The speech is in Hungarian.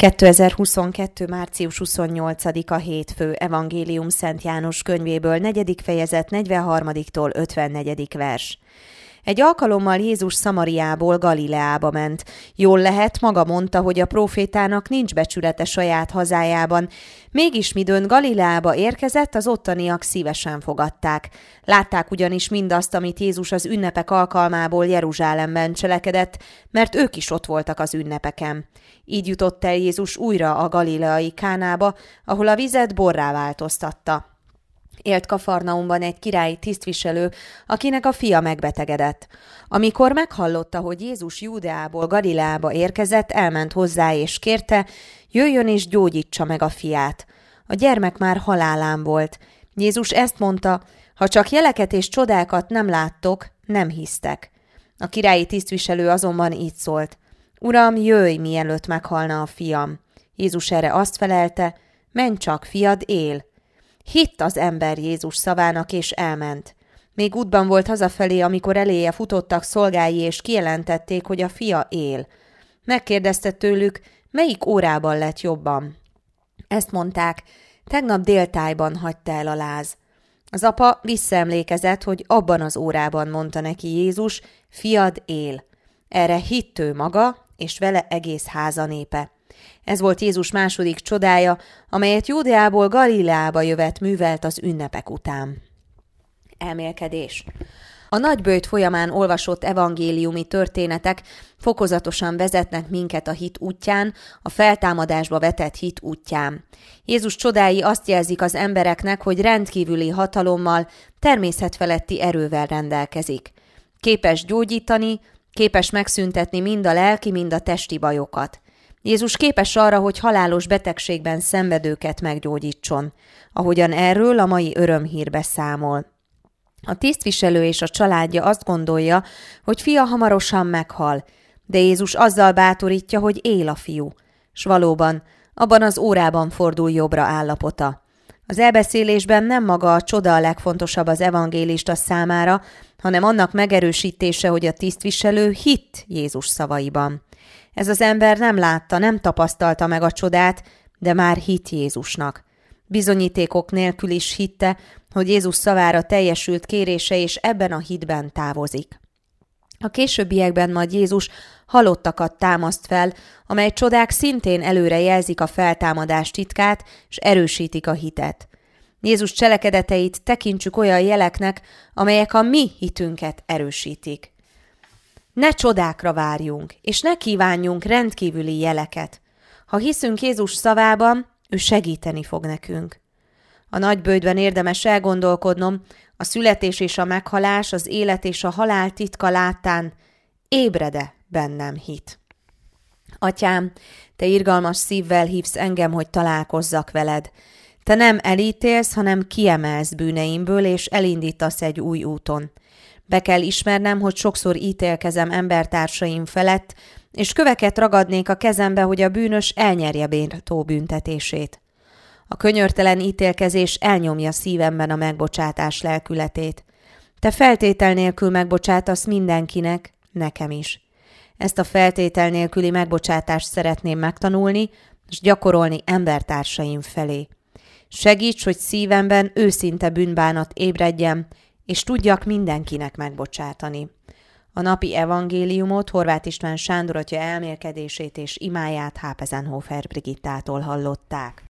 2022. március 28-a hétfő, Evangélium Szent János könyvéből, 4. fejezet, 43-tól 54. vers. Egy alkalommal Jézus Szamariából Galileába ment. Jól lehet, maga mondta, hogy a prófétának nincs becsülete saját hazájában. Mégis midőn Galileába érkezett, az ottaniak szívesen fogadták. Látták ugyanis mindazt, amit Jézus az ünnepek alkalmából Jeruzsálemben cselekedett, mert ők is ott voltak az ünnepeken. Így jutott el Jézus újra a galileai Kánába, ahol a vizet borrá változtatta. Élt Kafarnaumban egy királyi tisztviselő, akinek a fia megbetegedett. Amikor meghallotta, hogy Jézus Júdeából Galileába érkezett, elment hozzá és kérte, jöjjön és gyógyítsa meg a fiát. A gyermek már halálán volt. Jézus ezt mondta, ha csak jeleket és csodákat nem láttok, nem hisztek. A királyi tisztviselő azonban így szólt, Uram, jöjj, mielőtt meghalna a fiam. Jézus erre azt felelte, menj csak, fiad él. Hitt az ember Jézus szavának, és elment. Még útban volt hazafelé, amikor eléje futottak szolgái, és kijelentették, hogy a fia él. Megkérdezte tőlük, melyik órában lett jobban. Ezt mondták, tegnap déltájban hagyta el a láz. Az apa visszaemlékezett, hogy abban az órában mondta neki Jézus, fiad él. Erre hitt ő maga, és vele egész háza népe. Ez volt Jézus második csodája, amelyet Júdeából Galileába jövet művelt az ünnepek után. Elmélkedés. A nagyböjt folyamán olvasott evangéliumi történetek fokozatosan vezetnek minket a hit útján, a feltámadásba vetett hit útján. Jézus csodái azt jelzik az embereknek, hogy rendkívüli hatalommal, természetfeletti erővel rendelkezik. Képes gyógyítani, képes megszüntetni mind a lelki, mind a testi bajokat. Jézus képes arra, hogy halálos betegségben szenvedőket meggyógyítson, ahogyan erről a mai örömhír beszámol. A tisztviselő és a családja azt gondolja, hogy fia hamarosan meghal, de Jézus azzal bátorítja, hogy él a fiú, s valóban abban az órában fordul jobbra állapota. Az elbeszélésben nem maga a csoda a legfontosabb az evangélista számára, hanem annak megerősítése, hogy a tisztviselő hitt Jézus szavaiban. Ez az ember nem látta, nem tapasztalta meg a csodát, de már hitt Jézusnak. Bizonyítékok nélkül is hitte, hogy Jézus szavára teljesült kérése, és ebben a hitben távozik. A későbbiekben majd Jézus halottakat támaszt fel, amely csodák szintén előre jelzik a feltámadás titkát, és erősítik a hitet. Jézus cselekedeteit tekintsük olyan jeleknek, amelyek a mi hitünket erősítik. Ne csodákra várjunk, és ne kívánjunk rendkívüli jeleket. Ha hiszünk Jézus szavában, ő segíteni fog nekünk. A nagyböjtben érdemes elgondolkodnom, a születés és a meghalás, az élet és a halál titka láttán ébred-e bennem hit. Atyám, te irgalmas szívvel hívsz engem, hogy találkozzak veled. Te nem elítélsz, hanem kiemelsz bűneimből, és elindítasz egy új úton. Be kell ismernem, hogy sokszor ítélkezem embertársaim felett, és köveket ragadnék a kezembe, hogy a bűnös elnyerje méltó büntetését. A könyörtelen ítélkezés elnyomja szívemben a megbocsátás lelkületét. Te feltétel nélkül megbocsátasz mindenkinek, nekem is. Ezt a feltétel nélküli megbocsátást szeretném megtanulni, és gyakorolni embertársaim felé. Segíts, hogy szívemben őszinte bűnbánat ébredjen, és tudjak mindenkinek megbocsátani. A napi evangéliumot Horváth István Sándor atya elmélkedését és imáját Hápezenhofer Brigittától hallották.